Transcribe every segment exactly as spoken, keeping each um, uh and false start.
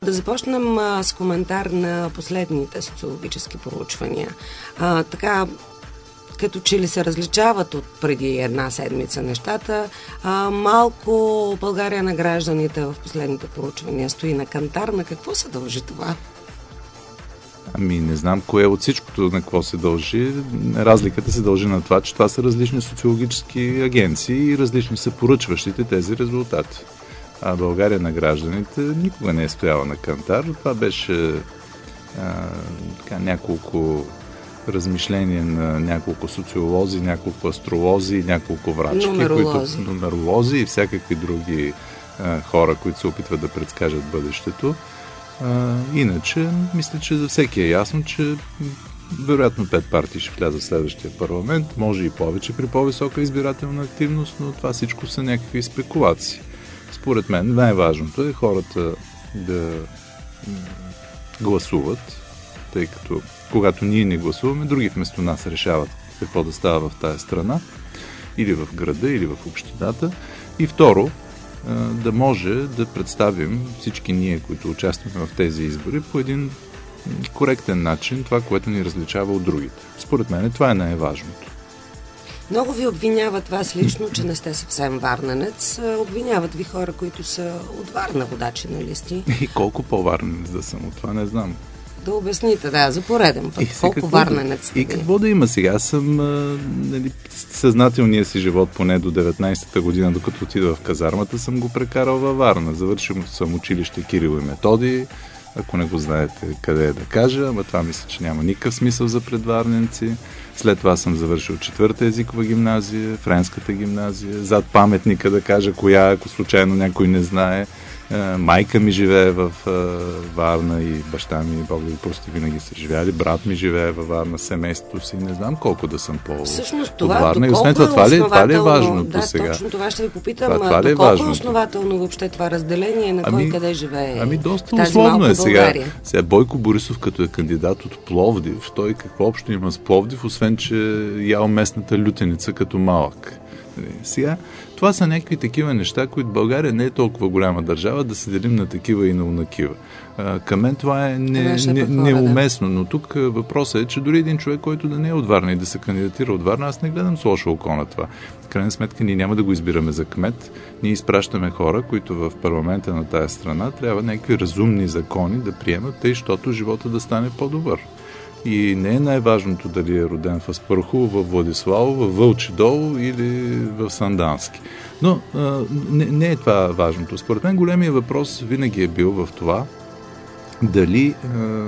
Да започнем а, с коментар на последните социологически проучвания. А, така, като че ли се различават от преди една седмица нещата, а, малко България на гражданите в последните проучвания стои на кантар. На какво се дължи това? Ами не знам кое от всичкото на какво се дължи. Разликата се дължи на това, че това са различни социологически агенции и различни са поръчващите тези резултати. А България на гражданите никога не е стояла на кантар. Това беше а, така, няколко размишления на няколко социолози, няколко астролози, няколко врачки, нумеролози, които, нумеролози и всякакви други а, хора, които се опитват да предскажат бъдещето. А, иначе, мисля, че за всеки е ясно, че вероятно пет партии ще влязат в следващия парламент, може и повече при по-висока избирателна активност, но това всичко са някакви спекулации. Според мен най-важното е хората да гласуват, тъй като когато ние не гласуваме, други вместо нас решават какво да става в тая страна, или в града, или в общината. И второ, да може да представим всички ние, които участваме в тези избори, по един коректен начин това, което ни различава от другите. Според мен това е най-важното. Много ви обвиняват вас лично, че не сте съвсем варненец. Обвиняват ви хора, които са от Варна, водачи на листи. И колко по-варненец да съм от това, не знам. Да обясните, да, за пореден път. Колко какво, варненец сте. И какво да има сега? Аз съм а, нали, съзнателния си живот поне до деветнайсета година, докато отида в казармата, съм го прекарал във Варна. Завършил съм училище Кирил и Методий. Ако не го знаете къде е да кажа, ама това мисля, че няма никакъв смисъл за предварненци. След това съм завършил четвърта езикова гимназия, френската гимназия. Зад паметника да кажа коя, ако случайно някой не знае. Майка ми живее в Варна и баща ми, Бог да ги прости, винаги са живяли. Брат ми живее във Варна, семейството си. Не знам колко да съм по Всъщност това, Варна. И освен това, това, ли, това ли е важното да, сега? Точно това ще ви попитам. Това, това ли е доколко важното? Е основателно въобще това разделение на ами, кой къде живее? Ами доста в тази условно е сега. България. Сега Бойко Борисов, като е кандидат от Пловдив, той какво общо има с Пловдив, освен че ял местната лютеница като малък. Сега, това са някакви такива неща, които България не е толкова голяма държава, да се делим на такива и на унакива. Към мен това е не, не, неуместно, но тук въпросът е, че дори един човек, който да не е от Варна и да се кандидатира от Варна, аз не гледам с лошо око на това. В крайна сметка ние няма да го избираме за кмет, ние изпращаме хора, които в парламента на тая страна трябва някакви разумни закони да приемат, тъй, защото живота да стане по-добър. И не е най-важното дали е роден в Аспарухово, в Владиславово, в Вълчи дол или в Сандански. Но а, не, не е това важното. Според мен големия въпрос винаги е бил в това дали а,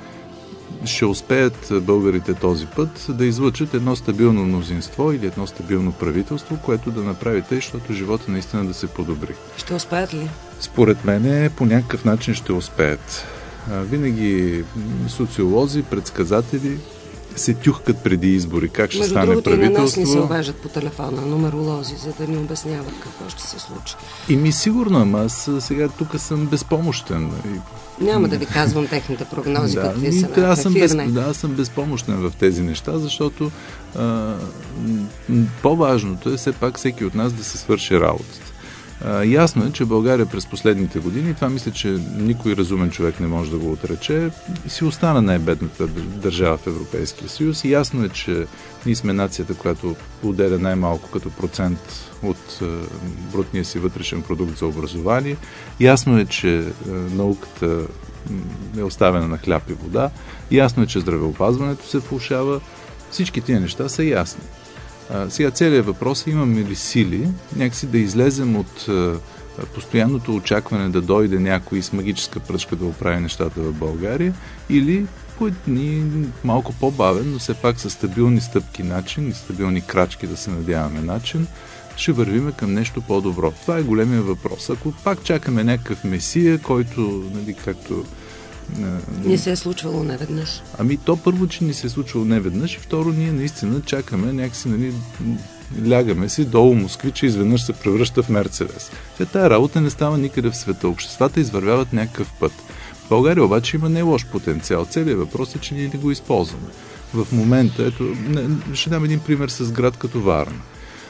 ще успеят българите този път да излъчат едно стабилно мнозинство или едно стабилно правителство, което да направи тъй, защото живота наистина да се подобри. Ще успеят ли? Според мен по някакъв начин ще успеят. Винаги социолози, предсказатели се тюхкат преди избори. Как ще Между стане другото, правителство? Между другото и на нас ни се обаждат по телефона, нумеролози, за да ни обясняват какво ще се случи. И ми сигурно, ама аз сега тук съм безпомощен. Няма да ви казвам техните прогнози, да, какви са да, на аз съм, без, ефирне. да, аз съм безпомощен в тези неща, защото а, по-важното е все пак всеки от нас да се свърши работата. Uh, ясно е, че България през последните години, това мисля, че никой разумен човек не може да го отрече, си остана най-бедната държава в Европейския съюз. И ясно е, че ние сме нацията, която отделя най-малко като процент от uh, брутния си вътрешен продукт за образование. Ясно е, че uh, науката е оставена на хляб и вода. Ясно е, че здравеопазването се влошава. Всички тия неща са ясни. А, сега целият въпрос е, имаме ли сили някакси да излезем от а, постоянното очакване да дойде някой с магическа пръчка да оправи нещата в България, или по един малко по-бавен, но все пак с стабилни стъпки начин и стабилни крачки, да се надяваме начин, ще вървиме към нещо по-добро. Това е големия въпрос. Ако пак чакаме някакъв месия, който, нали, както Не се е случвало неведнъж. Ами то първо, че ни се е случвало неведнъж, и второ, ние наистина чакаме някакси, нали, лягаме си долу Москвич и изведнъж се превръща в Мерцедес. Те тая работа не става никъде в света. Обществата извървяват някакъв път. В България обаче има не лош потенциал. Целият въпрос е, че ние не го използваме. В момента, ето, не, ще дам един пример с град като Варна.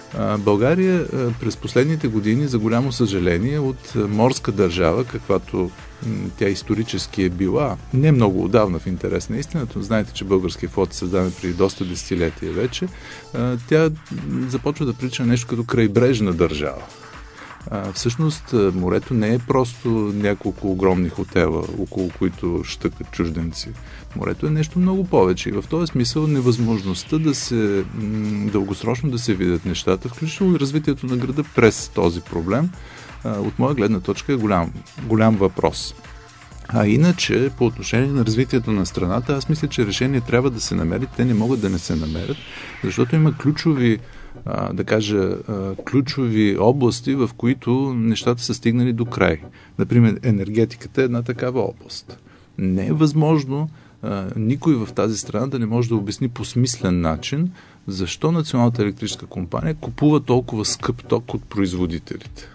България през последните години, за голямо съжаление, от морска държава, каквато тя исторически е била, не много отдавна в интерес на истината, знаете, че българския флот е създаден преди доста десетилетия вече, тя започва да прилича нещо като крайбрежна държава. А, всъщност морето не е просто няколко огромни хотела, около които щъкат чужденци. Морето е нещо много повече и в този смисъл невъзможността да се м- дългосрочно да се видят нещата, включително развитието на града през този проблем, а, от моя гледна точка е голям, голям въпрос. А иначе, по отношение на развитието на страната, аз мисля, че решения трябва да се намерят, те не могат да не се намерят, защото има ключови да кажа, ключови области, в които нещата са стигнали до край. Например, енергетиката е една такава област. Не е възможно никой в тази страна да не може да обясни по смислен начин защо Националната електрическа компания купува толкова скъп ток от производителите.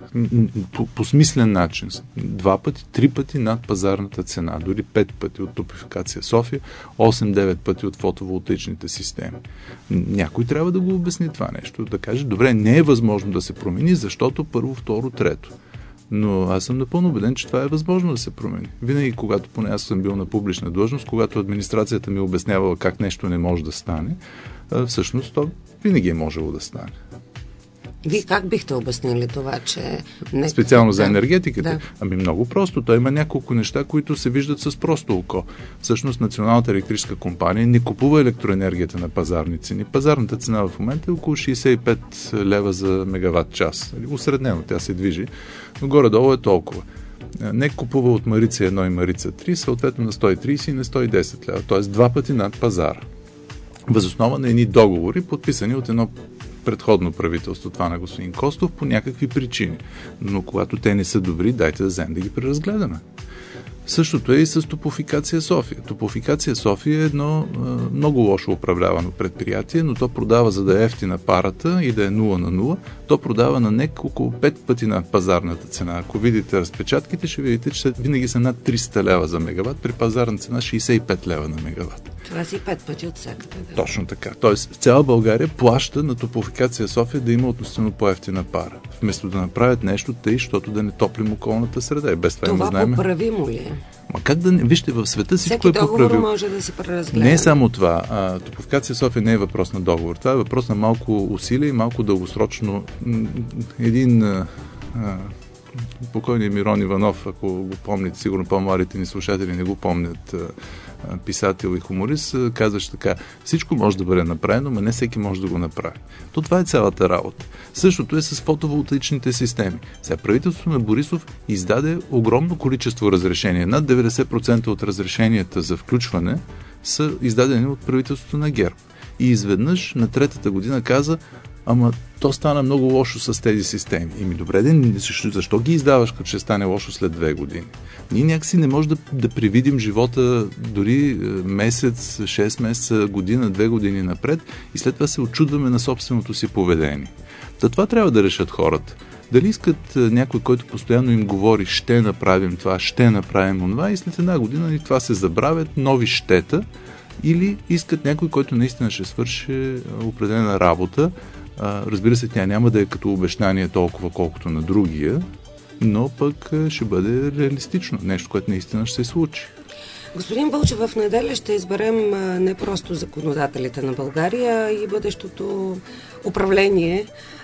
По, по смислен начин. Два пъти, три пъти над пазарната цена, дори пет пъти от Топлофикация София, осем-девет пъти от фотоволтаичните системи. Някой трябва да го обясни това нещо, да каже, добре, не е възможно да се промени, защото първо, второ, трето. Но аз съм напълно убеден, че това е възможно да се промени. Винаги, когато поне аз съм бил на публична длъжност, когато администрацията ми обяснявала как нещо не може да стане, всъщност то винаги е можело да стане. Вие как бихте обяснили това, че... Не... Специално за енергетиката? Да. Ами много просто. Той има няколко неща, които се виждат с просто око. Всъщност Националната електрическа компания не купува електроенергията на пазарни цени. Пазарната цена в момента е около шейсет и пет лева за мегаватт час. Усреднено тя се движи, но горе-долу е толкова. НЕК купува от Марица едно и Марица три, съответно на сто и трийсет и на сто и десет лева, т.е. два пъти над пазара. Въз основа на едни договори, подписани от едно предходно правителство, това на господин Костов, по някакви причини. Но когато те не са добри, дайте да вземем да ги преразгледаме. Същото е и с Топлофикация София. Топлофикация София е едно а, много лошо управлявано предприятие, но то продава, за да е ефтина парата и да е нула на нула, то продава на НЕК около пет пъти над пазарната цена. Ако видите разпечатките, ще видите, че винаги са над триста лева за мегаватт, при пазарна цена шейсет и пет лева на мегаватт. Това си пет пъти от всякъде. Да. Точно така. Тоест, цяла България плаща на Топлофикация София да има относително по-ефтина пара. Вместо да направят нещо тъй, защото да не топлим околната среда. И без това, това знаем... поправимо ли е? Ма как да не... Вижте, в света всичко всеки е поправимо. договор може да се преразгледа. Не е само това. А, Топлофикация София не е въпрос на договор. Това е въпрос на малко усилие и малко дългосрочно. Един... А, покойният Мирон Иванов, ако го помните, сигурно по-младите ни слушатели не го помнят, писател и хуморист, казваше така: всичко може да бъде направено, но не всеки може да го направи. То това е цялата работа. Същото е с фотоволтаичните системи. Сега правителството на Борисов издаде огромно количество разрешения. Над деветдесет процента от разрешенията за включване са издадени от правителството на ГЕРБ. И изведнъж на третата година каза: ама то стана много лошо с тези системи. И ми добре, ден, защо, защо ги издаваш, като ще стане лошо след две години? Ние някакси не можем да, да привидим живота дори месец, шест месеца, година, две години напред и след това се очудваме на собственото си поведение. Та това трябва да решат хората. Дали искат някой, който постоянно им говори: ще направим това, ще направим онова, и след една година и това се забравят, нови щета, или искат някой, който наистина ще свърши определена работа. Разбира се, тя няма да е като обещание толкова, колкото на другия, но пък ще бъде реалистично. Нещо, което наистина ще се случи. Господин Вълчев, в неделя ще изберем не просто законодателите на България и бъдещото управление.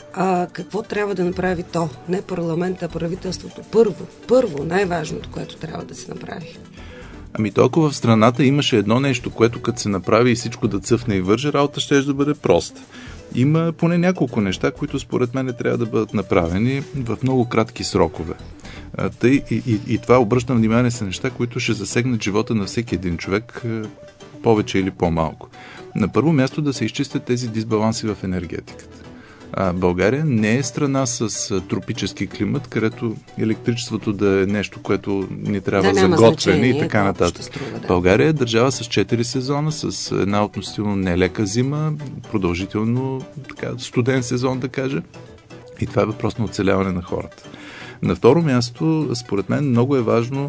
А какво трябва да направи то? Не парламента, а правителството. Първо, първо, най-важното, което трябва да се направи. Ами толкова в страната имаше едно нещо, което като се направи и всичко да цъфне и върже, работа ще да бъде проста. Има поне няколко неща, които според мен трябва да бъдат направени в много кратки срокове. Тъй, и, и, и това обръщам внимание са неща, които ще засегнат живота на всеки един човек повече или по-малко. На първо място да се изчистят тези дисбаланси в енергетиката. А България не е страна с тропически климат, където електричеството да е нещо, което ни трябва да, за готвене значение, и така нататък. Струва, да. България е държава с четири сезона, с една относително нелека зима, продължително така, студен сезон, да кажа. И това е въпрос на оцеляване на хората. На второ място, според мен, много е важно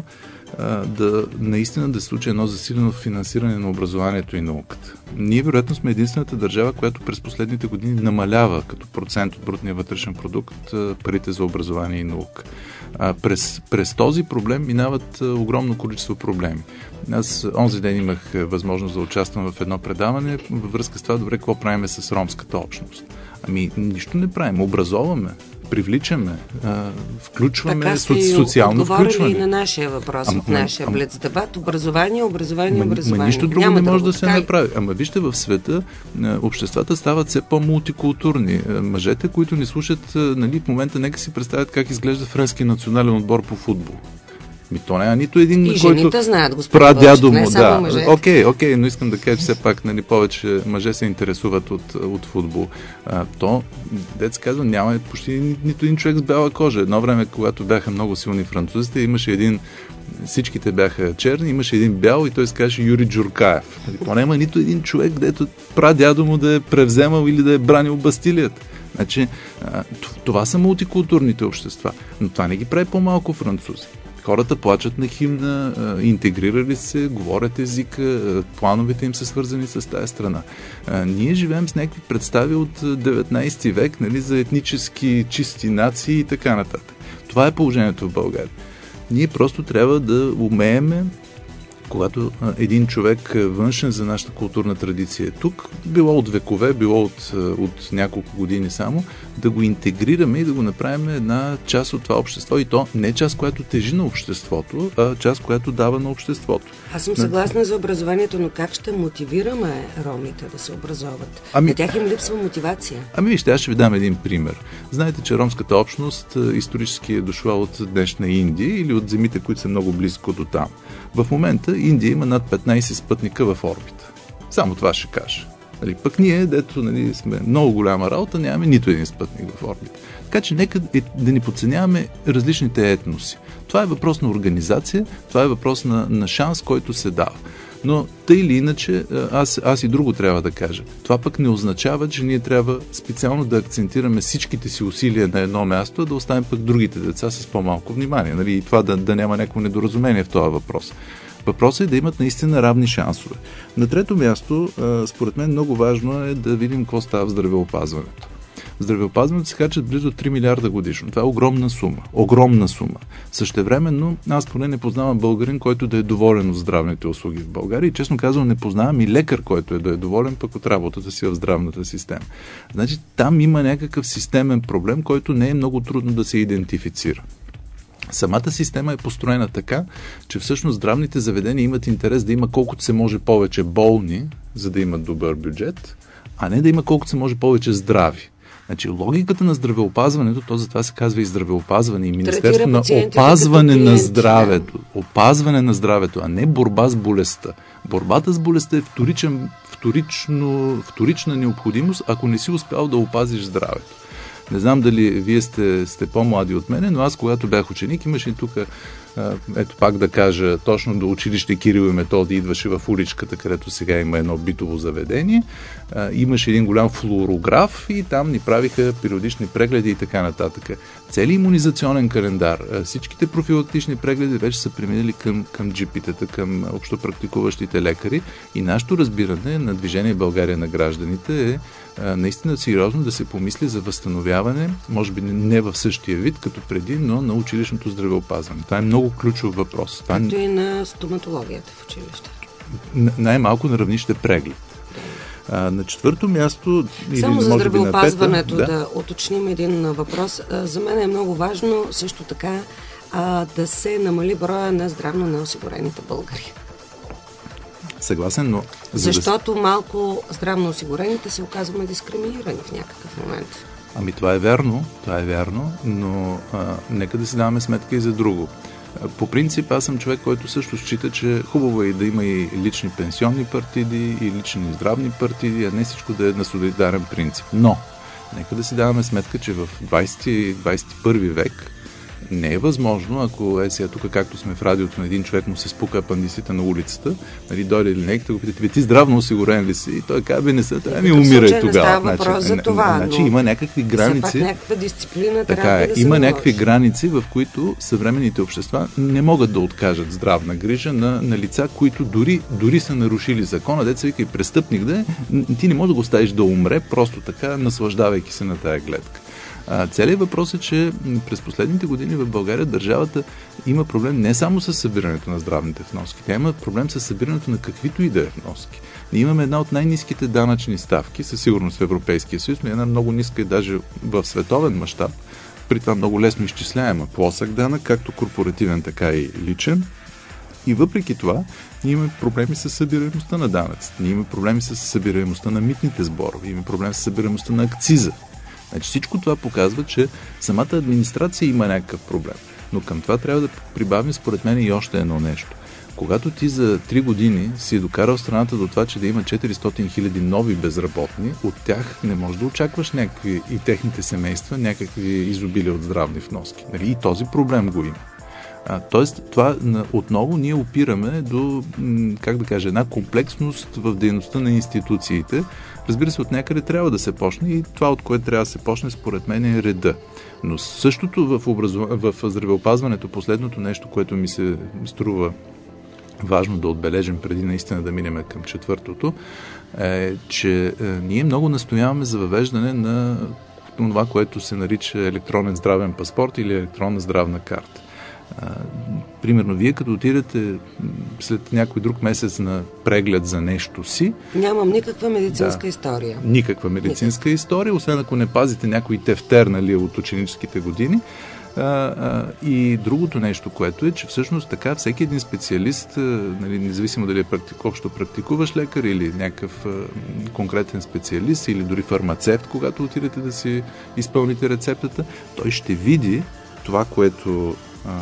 а, да наистина да се случи едно засилено финансиране на образованието и науката. Ние, вероятно, сме единствената държава, която през последните години намалява като процент от брутния вътрешен продукт а, парите за образование и наука. А, през, през този проблем минават а, огромно количество проблеми. Аз онзи ден имах възможност да участвам в едно предаване във връзка с това, добре, какво правим с ромската общност. Ами, нищо не правим. Образоваме, привличаме, а, включваме така соци, социално включване. Така и на нашия въпрос, ама, в нашия блиц дебат. Образование, образование, ама, образование. Ма нищо друго Няма не може друго, да се така... направи. Ама вижте, в света обществата стават все по-мултикултурни. Мъжете, които ни слушат, нали, в момента нека си представят как изглежда френски национален отбор по футбол. Ми то няма нито един, и който жените знаят, господин прадядо му, не да. Окей, окей, окей, но искам да кажа, че все пак, нали, повече мъже се интересуват от, от футбол. А, то, дец казва, няма почти ни, нито един човек с бяла кожа. Едно време, когато бяха много силни французите, имаше един, всичките бяха черни, имаше един бял и той се казваше Юрий Джуркаев. То няма нито един човек, дето прадядо му да е превземал или да е бранил Бастилията. Значи, а, това са мултикултурните общества, но това не ги прави по-малко французи. Хората плачат на химна, интегрирали се, говорят езика, плановете им са свързани с тая страна. Ние живеем с някакви представи от деветнайсети век, нали, за етнически чисти нации и така нататък. Това е положението в България. Ние просто трябва да умееме, когато един човек външен за нашата културна традиция е тук, било от векове, било от, от няколко години само, да го интегрираме и да го направим една част от това общество. И то не част, която тежи на обществото, а част, която дава на обществото. Аз съм съгласна за образованието, но как ще мотивираме ромите да се образоват? Ами, на тях им липсва мотивация. Ами вижте, аз ще ви дам един пример. Знаете, че ромската общност исторически е дошла от днешна Индия или от земите, които са много близко до там. В момента Индия има над петнайсет спътника в орбита. Само това ще кажа. Нали, пък ние, дето, нали, сме много голяма работа, нямаме нито един спътник в орбита. Така че нека да ни подценяваме различните етноси. Това е въпрос на организация, това е въпрос на, на шанс, който се дава. Но тъй или иначе, аз, аз и друго трябва да кажа. Това пък не означава, че ние трябва специално да акцентираме всичките си усилия на едно място, а да оставим пък другите деца с по-малко внимание. Нали? И това да, да няма някакво недоразумение в този въпрос. Въпросът е да имат наистина равни шансове. На трето място, според мен много важно е да видим какво става в здравеопазването. В здравеопазването се харчат близо три милиарда годишно. Това е огромна сума. Огромна сума. Същевременно, аз поне не познавам българин, който да е доволен от здравните услуги в България и честно казвам не познавам и лекар, който е да е доволен пък от работата си в здравната система. Значи там има някакъв системен проблем, който не е много трудно да се идентифицира. Самата система е построена така, че всъщност здравните заведения имат интерес да има колкото се може повече болни, за да имат добър бюджет, а не да има колкото се може повече здрави. Значи логиката на здравеопазването, то затова се казва и здравеопазване, и Министерство на опазване на здравето. Опазване на здравето, а не борба с болестта. Борбата с болестта е вторичен, вторично, вторична необходимост, ако не си успял да опазиш здравето. Не знам дали вие сте, сте по-млади от мене, но аз когато бях ученик, имаше и тук, ето пак да кажа, точно до училище Кирил и Методи идваше в уличката, където сега има едно битово заведение. Имаше един голям флуорограф и там ни правиха периодични прегледи и така нататък. Целият имунизационен календар, всичките профилактични прегледи вече са преминали към, към джипитата, към общопрактикуващите лекари и нашето разбиране на Движение България на гражданите е наистина сериозно да се помисли за възстановяване, може би не в същия вид като преди, но на училищното здравеопазване. Това е много ключов въпрос. Това... Както и на стоматологията в училище. Най-малко на равнище преглед. А, на четвърто място... Само за здравеопазването да? да уточним един въпрос. А, за мен е много важно също така а, да се намали броя на здравно неосигурените българи. Съгласен, но... За Защото да... малко здравно осигурените се оказваме дискриминирани в някакъв момент. Ами това е вярно, това е вярно, но а, нека да си даваме сметка и за друго. По принцип, аз съм човек, който също счита, че хубаво е да има и лични пенсионни партиди, и лични здравни партиди, а не всичко да е на солидарен принцип. Но, нека да си даваме сметка, че в двайсети, двайсет и първи век Не е възможно, ако е сега тук, както сме в радиото, на един човек му се спука апандисита на улицата, нали, дойде линейката, го питате, ти здравно осигурен ли си? И той казва, не са, трябва ми умирай тогава. Не става въпрос значи, за това, значи има някакви граници. Все пак някаква дисциплина така трябва е, да се има наложи. някакви граници, в които съвременните общества не могат да откажат здравна грижа на, на лица, които дори, дори са нарушили закона. Деца вика и престъпник да е, ти не можеш да го ставиш да умре, просто така, наслаждавайки се на тая гледка. А, целият въпрос е, че през последните години в България държавата има проблем не само с събирането на здравните вноски, тя има проблем с събирането на каквито и да е вноски. Ние имаме една от най-ниските данъчни ставки, със сигурност в Европейския съюз, но една много ниска и даже в световен мащаб, при това много лесно изчисляема плосък данък, както корпоративен, така и личен. И въпреки това, ние имаме проблеми с събираемостта на данъците, ние имаме проблеми с събираемостта на митните сборове, имаме проблеми с събираемостта на акциза. Значи всичко това показва, че самата администрация има някакъв проблем. Но към това трябва да прибавим според мен и още едно нещо. Когато ти за три години си докарал страната до това, че да има четиристотин хиляди нови безработни, от тях не можеш да очакваш някакви и техните семейства някакви изобилия от здравни вноски. Нали? И този проблем го има. А, тоест, това отново ние опираме до, как да кажа, една комплексност в дейността на институциите. Разбира се, от някъде трябва да се почне и това, от което трябва да се почне, според мен е реда. Но същото в, образу... в здравеопазването, последното нещо, което ми се струва важно да отбележим преди наистина да минем към четвъртото, е, че е, ние много настояваме за въвеждане на това, което се нарича електронен здравен паспорт или електронна здравна карта. А, примерно, вие като отидете след някой друг месец на преглед за нещо си... Нямам никаква медицинска да, история. Никаква медицинска Никак. история, освен ако не пазите някой тефтер, нали, от ученическите години. А, а, и другото нещо, което е, че всъщност така всеки един специалист, нали, независимо дали е практик, общо практикуващ лекар или някакъв а, конкретен специалист или дори фармацевт, когато отидете да си изпълните рецептата, той ще види това, което а,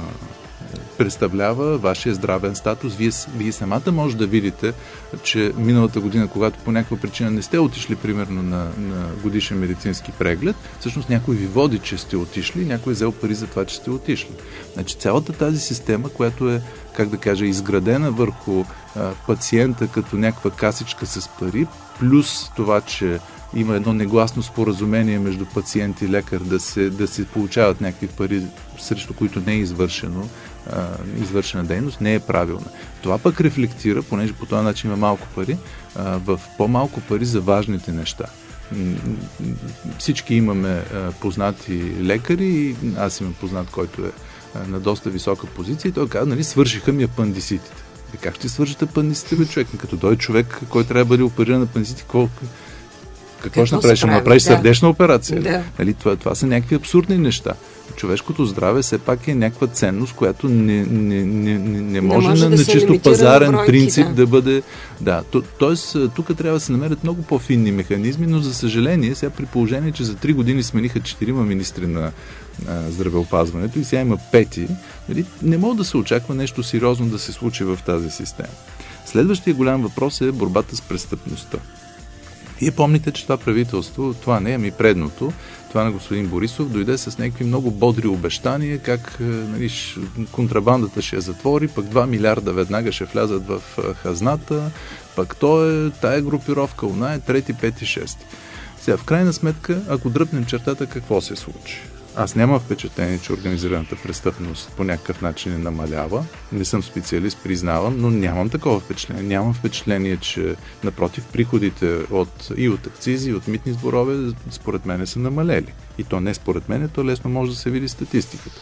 представлява вашия здравен статус. Вие, вие самата може да видите, че миналата година, когато по някаква причина не сте отишли, примерно, на, на годишен медицински преглед, всъщност някой ви води, че сте отишли, някой е взел пари за това, че сте отишли. Значи цялата тази система, която е, как да кажа, изградена върху а, пациента като някаква касичка с пари, плюс това, че има едно негласно споразумение между пациент и лекар да се, да се получават някакви пари, срещу които не е извършено, а, извършена дейност, не е правилна. Това пък рефлектира, понеже по този начин има малко пари, а, в по-малко пари за важните неща. Всички имаме а, познати лекари и аз имам познат, който е а, на доста висока позиция и той казва, нали, свършиха ми апандиситите. И как ще свършат апандиситите, бе, човек? Като дойде човек, който трябва да бъде опериран на апандисити, какво... Какво ще направиш? Ще направиш да. сърдечна операция? Да. Нали, това, това са някакви абсурдни неща. Човешкото здраве все пак е някаква ценност, която не, не, не, не може, може на, да на чисто пазарен бройки, принцип да. да бъде... Да, то, тоест, тук трябва да се намерят много по-финни механизми, но за съжаление, сега при положение, че за три години смениха четирима министри на а, здравеопазването и сега има пети, нали, не може да се очаква нещо сериозно да се случи в тази система. Следващия голям въпрос е борбата с престъпността. Вие помните, че това правителство, това не е ми предното, това на господин Борисов, дойде с някакви много бодри обещания, как, нали, контрабандата ще я затвори, пък два милиарда веднага ще влязат в хазната, пък то е тая групировка, она е трети, пети, шести. Сега, в крайна сметка, ако дръпнем чертата, какво се случи? Аз нямам впечатление, че организираната престъпност по някакъв начин е намалява. Не съм специалист, признавам, но нямам такова впечатление. Нямам впечатление, че напротив, приходите от, и от акцизи, и от митни сборове, според мен са намалели. И то не според мен, то лесно може да се види статистиката.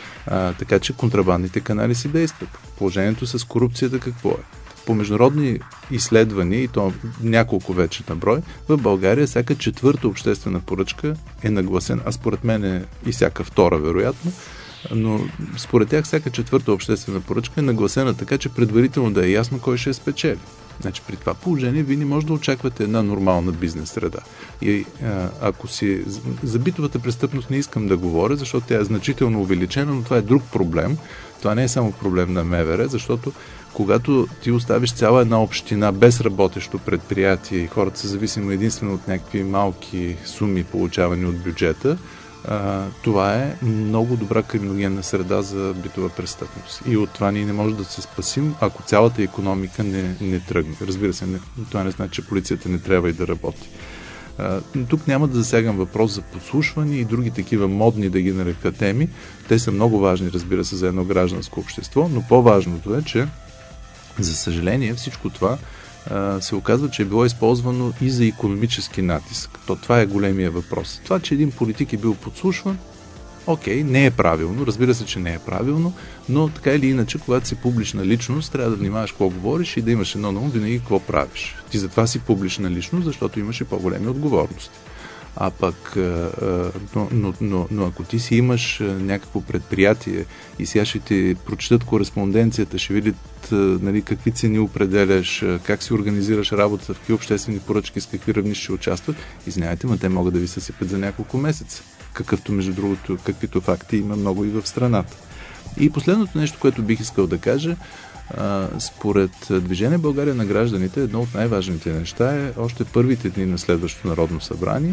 А, така че контрабандните канали си действат. Положението с корупцията какво е? По международни изследвания, и то няколко вече на брой, в България всяка четвърта обществена поръчка е нагласена, а според мен е и всяка втора, вероятно, но според тях всяка четвърта обществена поръчка е нагласена така, че предварително да е ясно кой ще е спечели. Значи при това положение вие не може да очаквате една нормална бизнес среда. И а, ако си... За битовата престъпност не искам да говоря, защото тя е значително увеличена, но това е друг проблем. Това не е само проблем на МВР, защото когато ти оставиш цяла една община без работещо предприятие и хората са зависими единствено от някакви малки суми, получавани от бюджета, а, това е много добра криминогенна среда за битова престъпност. И от това ние не можем да се спасим, ако цялата икономика не, не тръгне. Разбира се, не, това не значи, че полицията не трябва и да работи. А, тук няма да засягам въпрос за подслушване и други такива модни, да ги нарека, теми. Те са много важни, разбира се, за едно гражданско общество, но по-важното е, че за съжаление всичко това а, се оказва, че е било използвано и за икономически натиск. То това е големия въпрос. Това, че един политик е бил подслушван, окей, не е правилно, разбира се, че не е правилно, но така или иначе, когато си публична личност, трябва да внимаваш какво говориш и да имаш едно на ум винаги какво правиш. Ти затова си публична личност, защото имаш и по-големи отговорности. А пък, но, но, но, но ако ти си имаш някакво предприятие и сега ще ти прочитат кореспонденцията, ще видят, нали, какви цени определяш, как си организираш работа, в какви обществени поръчки, с какви равнища ще участват, извинявайте, но те могат да ви съсипят за няколко месеца. Какъвто, между другото, каквито факти има много и в страната. И последното нещо, което бих искал да кажа, според Движение България на гражданите, едно от най-важните неща е още първите дни на следващото Народно събрание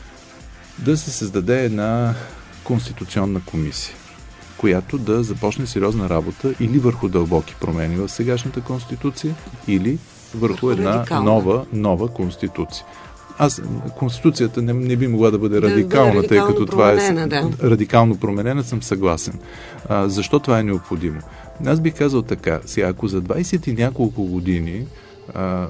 да се създаде една конституционна комисия, която да започне сериозна работа или върху дълбоки промени в сегашната конституция, или върху една нова, нова конституция. Аз, конституцията не, не би могла да бъде да радикална, бъде тъй като това е да. радикално променена, съм съгласен. А, защо това е необходимо? Аз бих казал така, сега, ако за двайсет и няколко години а,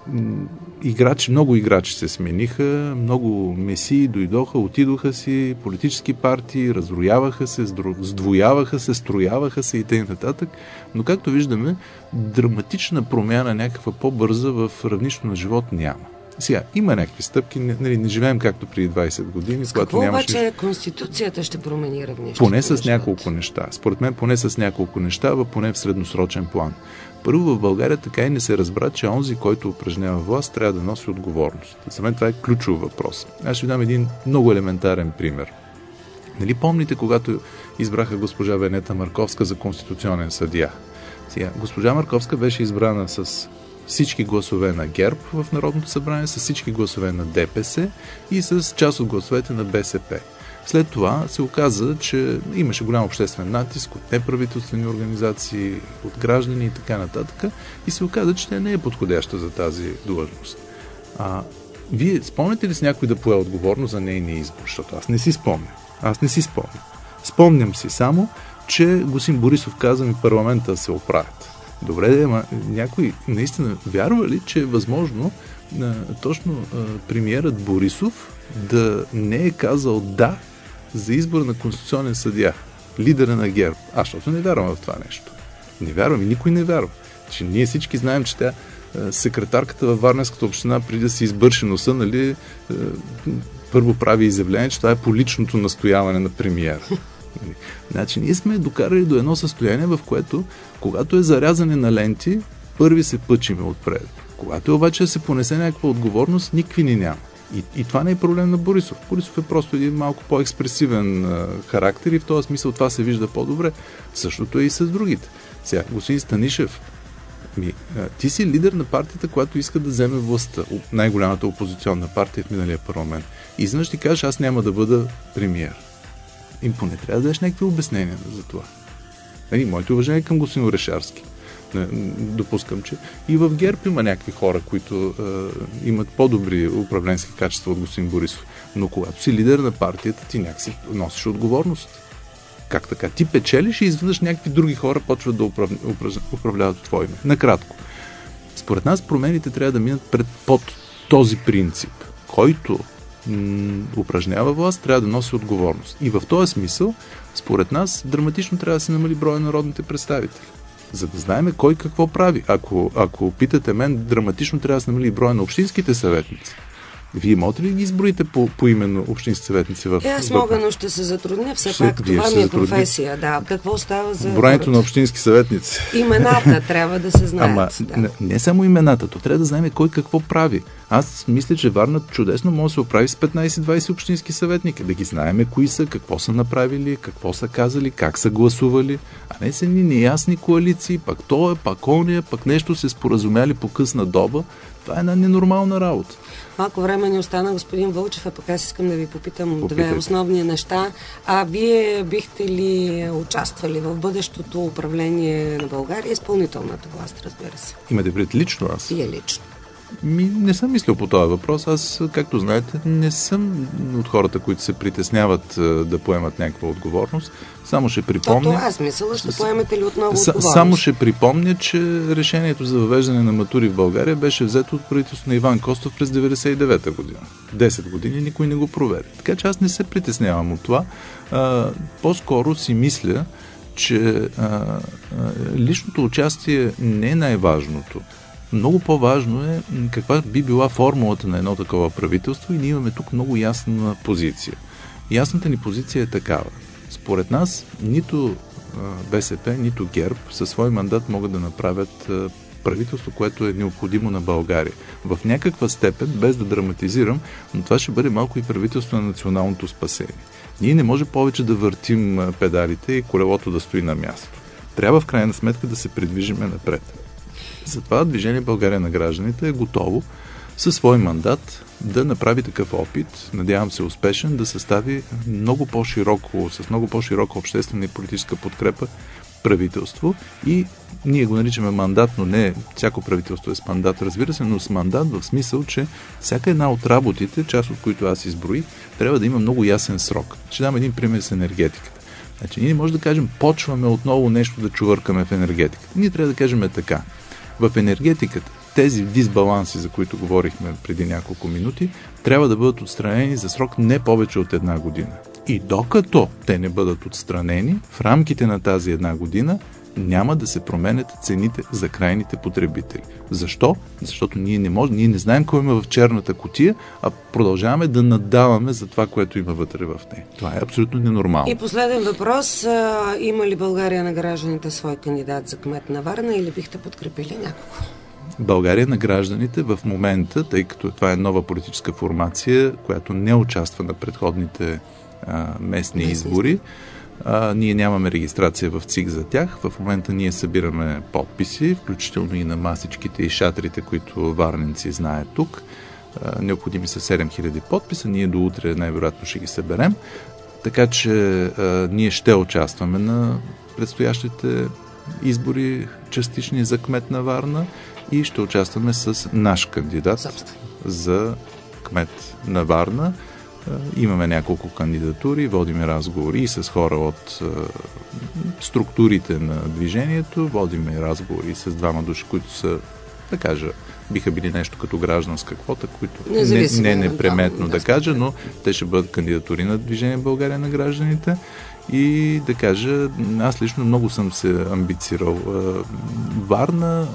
играчи, много играчи се смениха, много месии дойдоха, отидоха си, политически партии, разрояваха се, сдвояваха се, строяваха се и т.н. Но както виждаме, драматична промяна, някаква по-бърза в равнището на живот няма. Сега, има някакви стъпки, не, не, не живеем както преди двайсет години. С какво обаче нищо... Конституцията ще промени равнището? Поне с няколко неща. Според мен поне с няколко неща, поне в средносрочен план. Първо, в България така и не се разбра, че онзи, който упражнява власт, трябва да носи отговорност. За мен това е ключов въпрос. Аз ще ви дам един много елементарен пример. Нали помните, когато избраха госпожа Венета Марковска за конституционен съдия? Сега, госпожа Марковска беше избрана с всички гласове на ГЕРБ в Народното събрание, с всички гласове на ДПС и с част от гласовете на БСП. След това се оказа, че имаше голям обществен натиск от неправителствени организации, от граждани и така нататък, и се оказа, че тя не е подходяща за тази длъжност. А вие спомняте ли с някой да пое отговорност за нейния избор? Защото аз не си спомням. Аз не си спомням. Спомням си само, че господин Борисов каза ми парламента да се оправят. Добре, ама някой наистина вярва ли, че е възможно а, точно а, премиерът Борисов да не е казал да за избор на конституционен съдия, лидера на ГЕРБ? Аз защото не вярвам в това нещо. Не вярвам и никой не вярва. Че ние всички знаем, че тя секретарката във Варненската община, преди да си избърши носа, нали, първо прави изявление, че това е по личното настояване на премиера. Значи, ние сме докарали до едно състояние, в което, когато е зарязане на ленти, първи се пъчиме отпред. Когато е обаче се понесе някаква отговорност, никакви ни няма. И, и това не е проблем на Борисов. Борисов е просто един малко по-експресивен а, характер и в този смисъл това се вижда по-добре. Същото е и с другите. Сега, господин Станишев, ми, а, ти си лидер на партията, която иска да вземе властта. Най-голямата опозиционна партия в миналия парламент. И изведнъж ти кажеш, аз няма да бъда премиер. Им поне трябва да дадеш някакви обяснения за това. Еми, моето уважение към господин Орешарски. Допускам, че и в ГЕРБ има някакви хора, които е, имат по-добри управленски качества от господин Борисов. Но когато си лидер на партията, ти някакси носиш отговорност. Как така? Ти печелиш и изведнъж някакви други хора почват да управ... управляват твое име. Накратко. Според нас промените трябва да минат пред под този принцип, който м- упражнява власт, трябва да носи отговорност. И в този смисъл, според нас, драматично трябва да се намали броя на народните представители. За да знаем кой какво прави. Ако, ако питате мен, драматично трябва да се намали броя на общинските съветници. Вие можете ли ги изброите по, по именно общински съветници в... Е, аз мога, но ще се затрудня. Все пак това ми е професия. Да, какво става за... Броенето на общински съветници. Имената трябва да се знаят. Ама да. не, не само имената, то трябва да знаем кой какво прави. Аз мисля, че Варна чудесно може да се оправи с петнайсет-двайсет общински съветники. Да ги знаеме кои са, какво са направили, какво са казали, как са гласували. А не са ни неясни коалиции, пак то е, пак он е, пак нещо се споразумяли по късна доба. Това е една ненормална работа. Малко време ни остана, господин Вълчев, а пък аз искам да ви попитам Попитайте. две основни неща. А вие бихте ли участвали в бъдещото управление на България, изпълнителната власт, разбира се? Имате пред лично аз? Вие лично. Ми, не съм мислил по този въпрос. Аз, както знаете, не съм от хората, които се притесняват да поемат някаква отговорност. Само ще припомня... То, това аз мисля, ще поемете ли отново С, отговорност? Само ще припомня, че решението за въвеждане на матури в България беше взето от правителството на Иван Костов през деветдесет и девета година. десет години никой не го провери. Така че аз не се притеснявам от това. А, по-скоро си мисля, че а, а, личното участие не е най-важното. Много по-важно е каква би била формулата на едно такова правителство и ние имаме тук много ясна позиция. Ясната ни позиция е такава. Според нас нито БСП, нито ГЕРБ със свой мандат могат да направят правителство, което е необходимо на България. В някаква степен, без да драматизирам, но това ще бъде малко и правителство на националното спасение. Ние не може повече да въртим педалите и колелото да стои на място. Трябва в крайна сметка да се придвижиме напред. Затова Движение България на гражданите е готово със свой мандат да направи такъв опит, надявам се успешен, да състави много по-широко, с много по-широка обществена и политическа подкрепа правителство и ние го наричаме мандат, но не всяко правителство е с мандат, разбира се, но с мандат в смисъл, че всяка една от работите, част от които аз изброих, трябва да има много ясен срок. Ще дам един пример с енергетиката. Значи, ние не може да кажем, почваме отново нещо да чувъркаме в енергетиката. Ние трябва да кажем така. В енергетиката тези дисбаланси, за които говорихме преди няколко минути, трябва да бъдат отстранени за срок не повече от една година. И докато те не бъдат отстранени, в рамките на тази една година няма да се променят цените за крайните потребители. Защо? Защото ние не можем, ние не знаем кой има в черната кутия, а продължаваме да наддаваме за това, което има вътре в нея. Това е абсолютно ненормално. И последен въпрос. Има ли България на гражданите свой кандидат за кмет на Варна или бихте подкрепили някого? България на гражданите в момента, тъй като това е нова политическа формация, която не участва на предходните а, местни избори, а, ние нямаме регистрация в ЦИК за тях. В момента ние събираме подписи, включително и на масичките и шатрите, които варненци знаят тук. А, необходими са седем хиляди подписа, ние до утре най-вероятно ще ги съберем. Така че а, ние ще участваме на предстоящите избори частични за кмет на Варна и ще участваме с наш кандидат Собствен. за кмет на Варна. Имаме няколко кандидатури, водиме разговори и с хора от структурите на движението, водиме разговори с двама души, които са, да кажа, биха били нещо като гражданска квота, които не, не непреметно да, да кажа, но те ще бъдат кандидатури на Движение България на гражданите. И да кажа, аз лично много съм се амбицирал. Варна,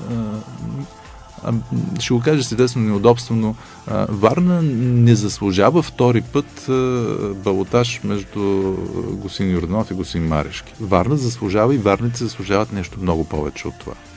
ще го кажа естествено неудобство, но Варна не заслужава втори път балотаж между господин Йорданов и господин Марешки. Варна заслужава и варници заслужават нещо много повече от това.